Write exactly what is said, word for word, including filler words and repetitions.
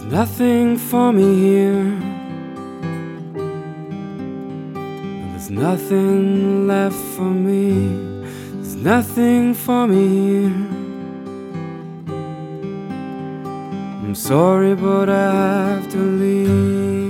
nothing for me here. There's nothing left for me. There's nothing for me here. I'm sorry, but I have to leave.